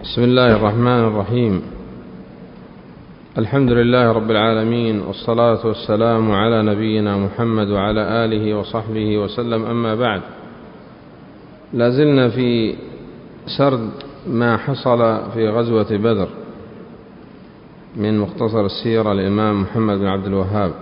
بسم الله الرحمن الرحيم. الحمد لله رب العالمين، والصلاة والسلام على نبينا محمد وعلى آله وصحبه وسلم. أما بعد، لازلنا في سرد ما حصل في غزوة بدر من مختصر السيرة الإمام محمد بن عبد الوهاب.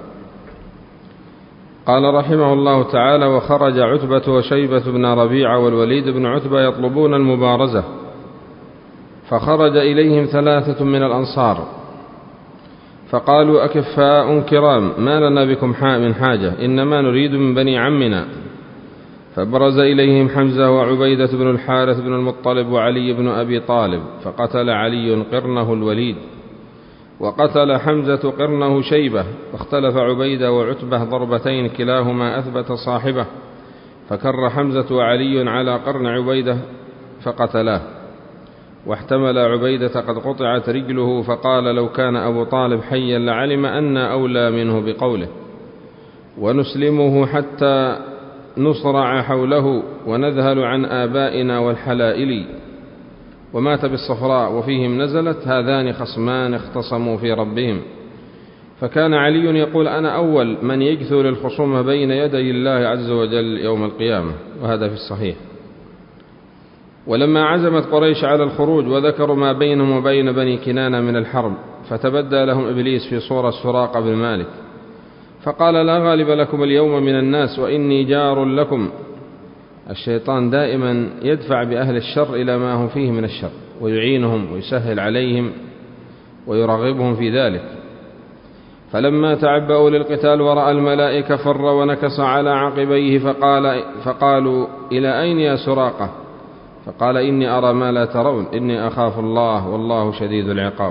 قال رحمه الله تعالى: وخرج عتبة وشيبة بن ربيعة والوليد بن عتبة يطلبون المبارزة، فخرج إليهم 3 من الأنصار فقالوا: أكفاء كرام، ما لنا بكم من حاجة، إنما نريد من بني عمنا. فبرز إليهم حمزة وعبيدة بن الحارث بن المطلب وعلي بن أبي طالب، فقتل علي قرنه الوليد، وقتل حمزة قرنه شيبة، فاختلف عبيدة وعتبة ضربتين كلاهما أثبت صاحبه، فكر حمزة وعلي على قرن عبيدة فقتلاه. واحتمل عبيدة قد قطعت رجله، فقال: لو كان أبو طالب حيا لعلم أن أولى منه بقوله، ونسلمه حتى نصرع حوله ونذهل عن آبائنا والحلائل. ومات بالصفراء، وفيهم نزلت: هذان خصمان اختصموا في ربهم. فكان علي يقول: أنا أول من يجثو للخصوم بين يدي الله عز وجل يوم القيامة، وهذا في الصحيح. ولما عزمت قريش على الخروج وذكروا ما بينهم وبين بني كنانة من الحرب، فتبدى لهم إبليس في صورة سراقة بن مالك، فقال: لا غالب لكم اليوم من الناس وإني جار لكم. الشيطان دائما يدفع بأهل الشر إلى ما هم فيه من الشر، ويعينهم ويسهل عليهم ويرغبهم في ذلك. فلما تعبأوا للقتال ورأى الملائكة فر ونكص على عقبيه، فقالوا: إلى أين يا سراقة؟ فقال: إني أرى ما لا ترون، إني أخاف الله والله شديد العقاب.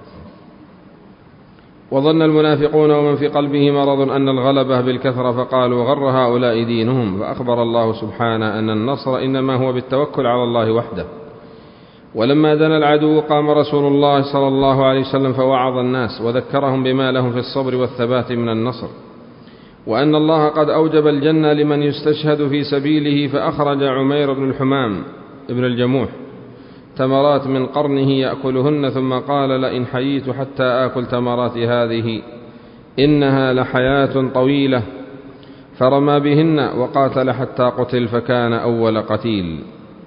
وظن المنافقون ومن في قلبه مرض أن الغلبة بالكثرة، فقالوا: غر هؤلاء دينهم. فأخبر الله سبحانه أن النصر إنما هو بالتوكل على الله وحده. ولما دنا العدو قام رسول الله صلى الله عليه وسلم فوعظ الناس وذكرهم بما لهم في الصبر والثبات من النصر، وأن الله قد أوجب الجنة لمن يستشهد في سبيله. فأخرج عمير بن الحمام ابن الجموح تمرات من قرنه يأكلهن، ثم قال: لئن حييت حتى آكل تمرات هذه إنها لحياة طويلة. فرمى بهن وقاتل حتى قتل، فكان أول قتيل.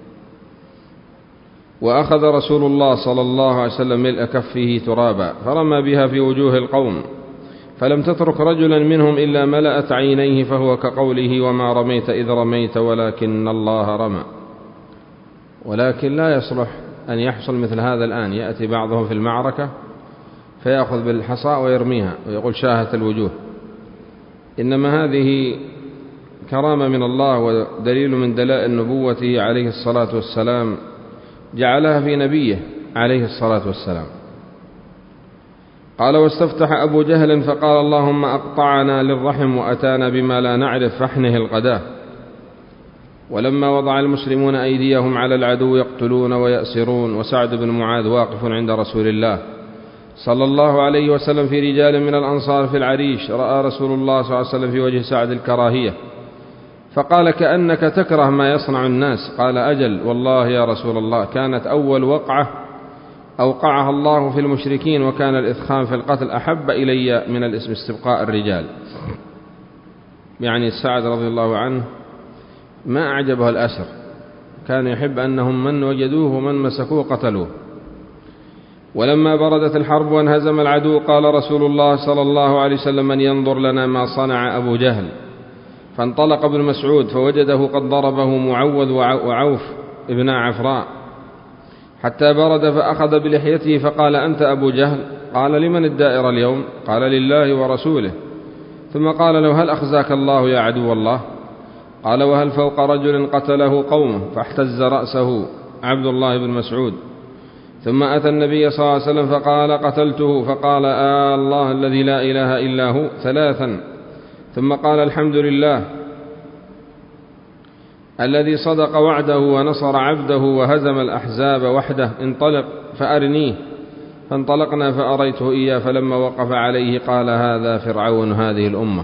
وأخذ رسول الله صلى الله عليه وسلم ملء كفه ترابا فرمى بها في وجوه القوم، فلم تترك رجلا منهم إلا ملأت عينيه، فهو كقوله: وما رميت إذ رميت ولكن الله رمى. ولكن لا يصلح أن يحصل مثل هذا الآن، يأتي بعضهم في المعركة فيأخذ بالحصى ويرميها ويقول: شاهت الوجوه. إنما هذه كرامة من الله ودليل من دلائل نبوته عليه الصلاة والسلام، جعلها في نبيه عليه الصلاة والسلام. قال: واستفتح أبو جهل فقال: اللهم أقطعنا للرحم وأتانا بما لا نعرف فاحنه القداه. ولما وضع المسلمون أيديهم على العدو يقتلون ويأسرون، وسعد بن معاذ واقف عند رسول الله صلى الله عليه وسلم في رجال من الأنصار في العريش، رأى رسول الله صلى الله عليه وسلم في وجه سعد الكراهية، فقال: كأنك تكره ما يصنع الناس. قال: أجل والله يا رسول الله، كانت أول وقعة أوقعها الله في المشركين، وكان الإثخان في القتل أحب إلي من الاسم استبقاء الرجال. يعني سعد رضي الله عنه ما أعجبه الأسر، كان يحب أنهم من وجدوه ومن مسكوه قتلوه. ولما بردت الحرب وانهزم العدو قال رسول الله صلى الله عليه وسلم: من ينظر لنا ما صنع أبو جهل؟ فانطلق ابن مسعود فوجده قد ضربه معوذ وعوف ابن عفراء حتى برد، فأخذ بلحيته فقال: أنت أبو جهل؟ قال: لمن الدائرة اليوم؟ قال: لله ورسوله. ثم قال له: هل أخزاك الله يا عدو الله؟ قال: وهل فوق رجل قتله قومه؟ فاحتز رأسه عبد الله بن مسعود. ثم أتى النبي صلى الله عليه وسلم فقال: قتلته. فقال: الله الذي لا إله إلا هو 3. ثم قال: الحمد لله الذي صدق وعده ونصر عبده وهزم الأحزاب وحده، انطلق فأرنيه. فانطلقنا فأريته إياه، فلما وقف عليه قال: هذا فرعون هذه الأمة.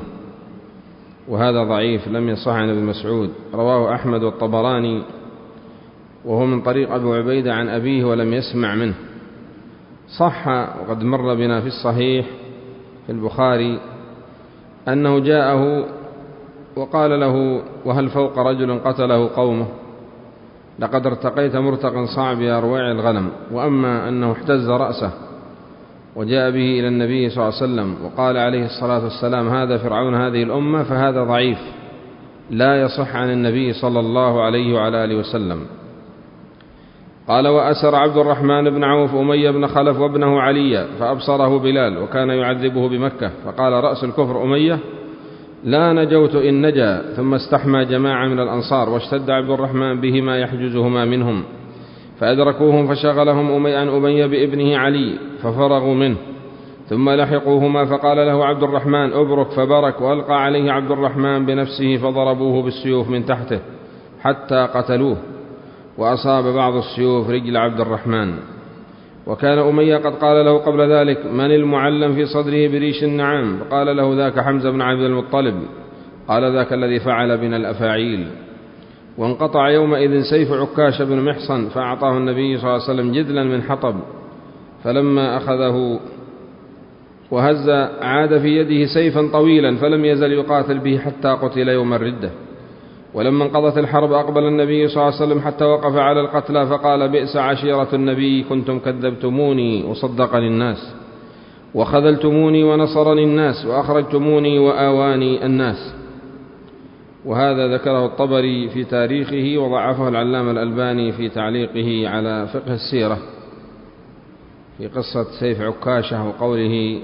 وهذا ضعيف لم يصح عن ابن مسعود، رواه أحمد والطبراني وهو من طريق أبو عبيدة عن أبيه ولم يسمع منه. صح وقد مر بنا في الصحيح في البخاري أنه جاءه وقال له: وهل فوق رجل قتله قومه؟ لقد ارتقيت مرتقا صعب يا رويع الغنم. وأما أنه احتز رأسه وجاء به إلى النبي صلى الله عليه وسلم وقال عليه الصلاة والسلام: هذا فرعون هذه الأمة، فهذا ضعيف لا يصح عن النبي صلى الله عليه وعلى آله وسلم. قال: وأسر عبد الرحمن بن عوف أمية بن خلف وابنه عليا فأبصره بلال وكان يعذبه بمكة، فقال: رأس الكفر أمية لا نجوت إن نجا. ثم استحمى جماعة من الأنصار واشتد عبد الرحمن به ما يحجزهما منهم، فأدركوهم فشغلهم عن أمية بابنه علي ففرغوا منه، ثم لحقوهما فقال له عبد الرحمن: أبرك، فبرك، وألقى عليه عبد الرحمن بنفسه فضربوه بالسيوف من تحته حتى قتلوه، وأصاب بعض السيوف رجل عبد الرحمن. وكان أمية قد قال له قبل ذلك: من المعلم في صدره بريش النعام؟ فقال له: ذاك حمزة بن عبد المطلب. قال: ذاك الذي فعل بنا الأفاعيل. وانقطع يومئذ سيف عكاش بن محصن، فأعطاه النبي صلى الله عليه وسلم جدلا من حطب، فلما أخذه وهز عاد في يده سيفا طويلا، فلم يزل يقاتل به حتى قتل يوم الردة. ولما انقضت الحرب أقبل النبي صلى الله عليه وسلم حتى وقف على القتلى فقال: بئس عشيرة النبي، كنتم كذبتموني وصدقني الناس، وخذلتموني ونصرني الناس، وأخرجتموني وآواني الناس. وهذا ذكره الطبري في تاريخه، وضعفه العلامة الألباني في تعليقه على فقه السيرة في قصة سيف عكاشة وقوله: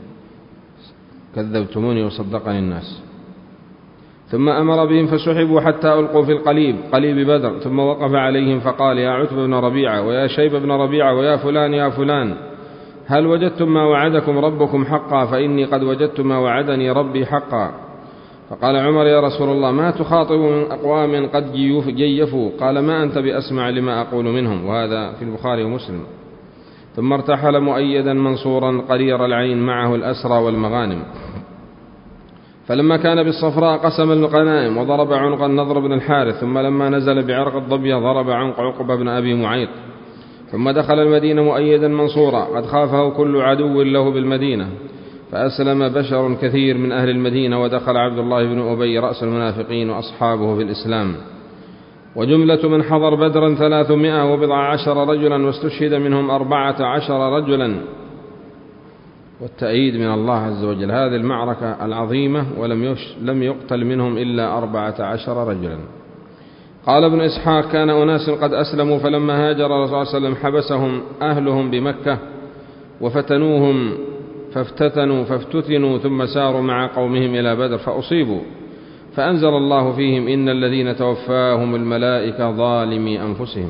كذبتموني وصدقني الناس. ثم أمر بهم فسحبوا حتى ألقوا في قليب بدر، ثم وقف عليهم فقال: يا عتبة بن ربيعة ويا شيب بن ربيعة ويا فلان يا فلان، هل وجدتم ما وعدكم ربكم حقا؟ فإني قد وجدت ما وعدني ربي حقا. فقال عمر: يا رسول الله، ما تخاطب من أقوام قد جيفوا؟ قال: ما أنت بأسمع لما أقول منهم. وهذا في البخاري ومسلم. ثم ارتحل مؤيدا منصورا قرير العين معه الأسرى والمغانم. فلما كان بالصفراء قسم الغنائم وضرب عنق النضر بن الحارث، ثم لما نزل بعرق الضبية ضرب عنق عقبة بن أبي معيط. ثم دخل المدينة مؤيدا منصورا قد خافه كل عدو له بالمدينة، فأسلم بشر كثير من أهل المدينة، ودخل عبد الله بن أبي رأس المنافقين وأصحابه في الإسلام. وجملة من حضر بدرا 310 رجلا، واستشهد منهم 14 رجلا، والتأييد من الله عز وجل. هذه المعركة العظيمة ولم يقتل منهم إلا 14 رجلا. قال ابن إسحاق: كان أناس قد أسلموا، فلما هاجر الرسول صلى الله عليه وسلم حبسهم أهلهم بمكة وفتنوهم فافتتنوا، ثم ساروا مع قومهم إلى بدر فأصيبوا، فأنزل الله فيهم: إن الذين توفاهم الملائكة ظالمي أنفسهم.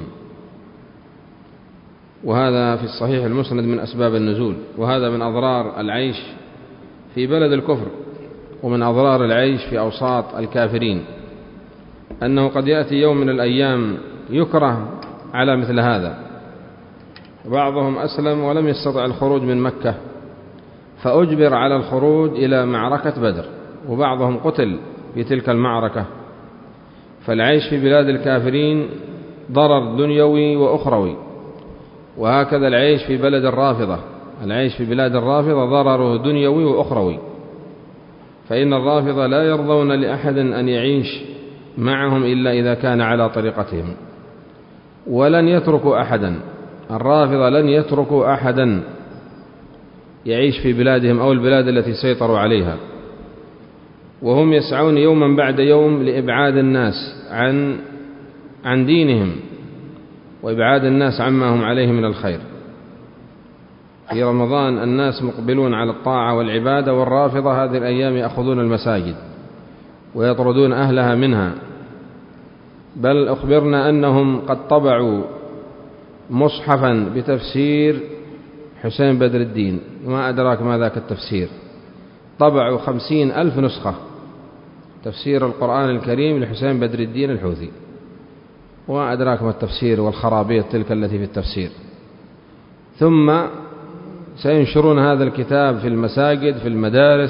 وهذا في الصحيح المسند من أسباب النزول. وهذا من أضرار العيش في بلد الكفر، ومن أضرار العيش في أوساط الكافرين، أنه قد يأتي يوم من الأيام يكره على مثل هذا. بعضهم أسلم ولم يستطع الخروج من مكة فأجبر على الخروج إلى معركة بدر، وبعضهم قتل في تلك المعركة. فالعيش في بلاد الكافرين ضرر دنيوي وأخروي. وهكذا العيش في بلد الرافضة، العيش في بلاد الرافضة ضرره دنيوي وأخروي، فإن الرافضة لا يرضون لأحد أن يعيش معهم إلا إذا كان على طريقتهم، ولن يتركوا أحدا. الرافضة لن يتركوا أحدا يعيش في بلادهم أو البلاد التي سيطروا عليها، وهم يسعون يوما بعد يوم لإبعاد الناس عن دينهم وإبعاد الناس عما هم عليه من الخير. في رمضان الناس مقبلون على الطاعة والعبادة، والرافضة هذه الأيام يأخذون المساجد ويطردون أهلها منها. بل أخبرنا أنهم قد طبعوا مصحفا بتفسير حسين بدر الدين، وما أدراك ما ذاك التفسير. طبعوا 50,000 نسخة تفسير القرآن الكريم لحسين بدر الدين الحوثي، وما أدراك ما التفسير والخرابيط تلك التي في التفسير. ثم سينشرون هذا الكتاب في المساجد في المدارس،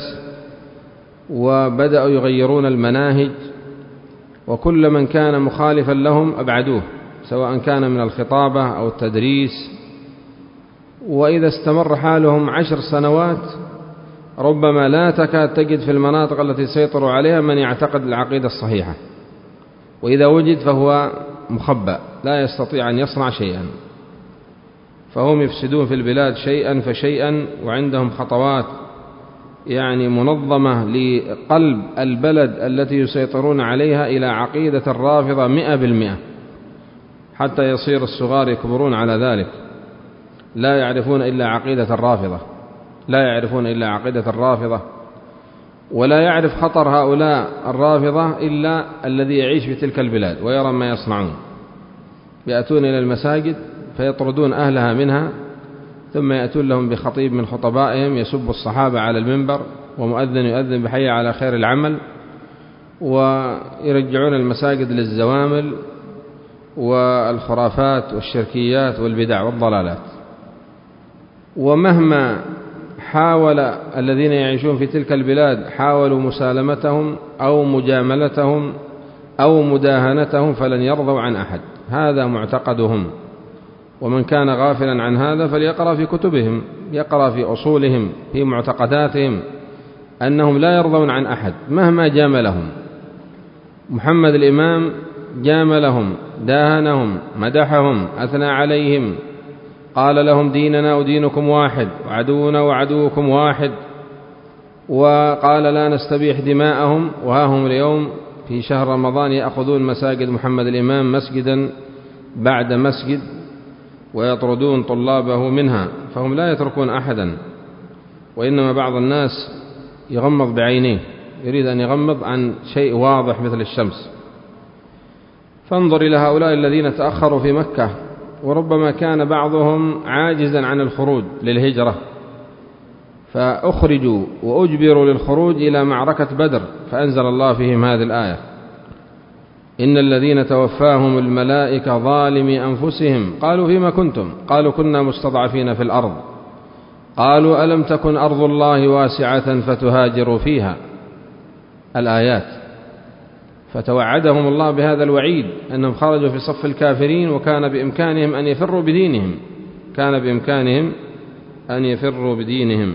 وبدأوا يغيرون المناهج، وكل من كان مخالفا لهم أبعدوه سواء كان من الخطابة أو التدريس. وإذا استمر حالهم 10 سنوات ربما لا تكاد تجد في المناطق التي سيطروا عليها من يعتقد العقيدة الصحيحة، وإذا وجد فهو مخبأ لا يستطيع أن يصنع شيئا. فهم يفسدون في البلاد شيئا فشيئا، وعندهم خطوات يعني منظمة لقلب البلد التي يسيطرون عليها إلى عقيدة الرافضة 100%، حتى يصير الصغار يكبرون على ذلك لا يعرفون إلا عقيدة الرافضة، لا يعرفون إلا عقيدة الرافضة، ولا يعرف خطر هؤلاء الرافضة إلا الذي يعيش في تلك البلاد ويرى ما يصنعون. يأتون إلى المساجد فيطردون أهلها منها، ثم يأتون لهم بخطيب من خطبائهم يسب الصحابة على المنبر، ومؤذن يؤذن بحي على خير العمل، ويرجعون المساجد للزوامل والخرافات والشركيات والبدع والضلالات. ومهما حاول الذين يعيشون في تلك البلاد حاولوا مسالمتهم أو مجاملتهم أو مداهنتهم فلن يرضوا عن أحد. هذا معتقدهم، ومن كان غافلا عن هذا فليقرأ في كتبهم، يقرأ في أصولهم في معتقداتهم أنهم لا يرضون عن أحد مهما جاملهم. محمد الإمام جاملهم، داهنهم، مدحهم، أثنى عليهم، قال لهم ديننا ودينكم واحد، وعدونا وعدوكم واحد، وقال لا نستبيح دماءهم، وها هم اليوم في شهر رمضان يأخذون مساجد محمد الإمام مسجدا بعد مسجد ويطردون طلابه منها. فهم لا يتركون أحدا، وإنما بعض الناس يغمض بعينيه، يريد أن يغمض عن شيء واضح مثل الشمس. فانظر إلى هؤلاء الذين تأخروا في مكة، وربما كان بعضهم عاجزا عن الخروج للهجرة، فأخرجوا وأجبروا للخروج إلى معركة بدر، فأنزل الله فيهم هذه الآية: إن الذين توفاهم الملائكة ظالمي أنفسهم قالوا فيما كنتم؟ قالوا كنا مستضعفين في الأرض، قالوا ألم تكن أرض الله واسعة فتهاجروا فيها. الآيات. فتوعدهم الله بهذا الوعيد أنهم خرجوا في صف الكافرين، وكان بإمكانهم أن يفروا بدينهم، كان بإمكانهم أن يفروا بدينهم.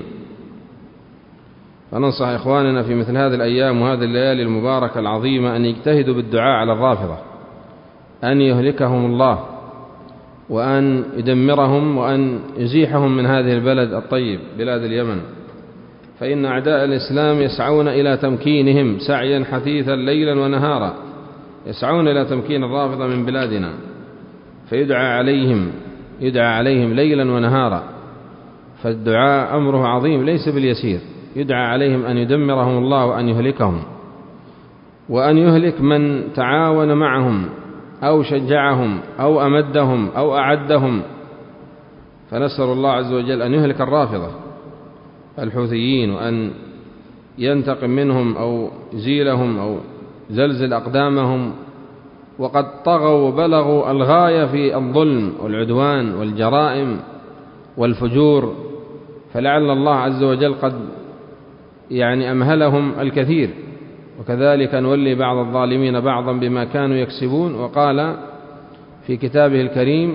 فننصح إخواننا في مثل هذه الأيام وهذه الليالي المباركة العظيمة أن يجتهدوا بالدعاء على الرافضة، أن يهلكهم الله، وأن يدمرهم، وأن يزيحهم من هذه البلد الطيب بلاد اليمن. فإن أعداء الإسلام يسعون إلى تمكينهم سعيا حثيثا ليلا ونهارا، يسعون إلى تمكين الرافضة من بلادنا، فيدعى عليهم ليلا ونهارا. فالدعاء أمره عظيم ليس باليسير، يدعى عليهم أن يدمرهم الله وأن يهلكهم، وأن يهلك من تعاون معهم أو شجعهم أو أمدهم أو أعدهم. فنسأل الله عز وجل أن يهلك الرافضة الحوثيين، وأن ينتقم منهم أو يزيلهم أو زلزل أقدامهم. وقد طغوا وبلغوا الغاية في الظلم والعدوان والجرائم والفجور، فلعل الله عز وجل قد أمهلهم الكثير. وكذلك نولي بعض الظالمين بعضا بما كانوا يكسبون. وقال في كتابه الكريم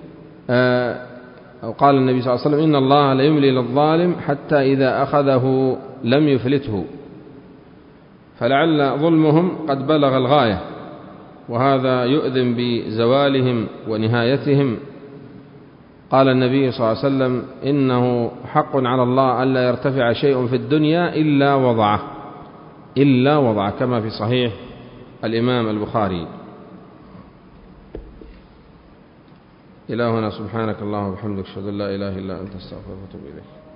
أو قال النبي صلى الله عليه وسلم: إن الله لا يملي للظالم حتى إذا أخذه لم يفلته. فلعل ظلمهم قد بلغ الغاية، وهذا يؤذن بزوالهم ونهايتهم. قال النبي صلى الله عليه وسلم: إنه حق على الله ألا يرتفع شيء في الدنيا إلا وضعه، كما في صحيح الإمام البخاري. إلهنا سبحانك اللهم وبحمدك، أشهد أن لا إله إلا أنت، أستغفرك وأتوب إليك.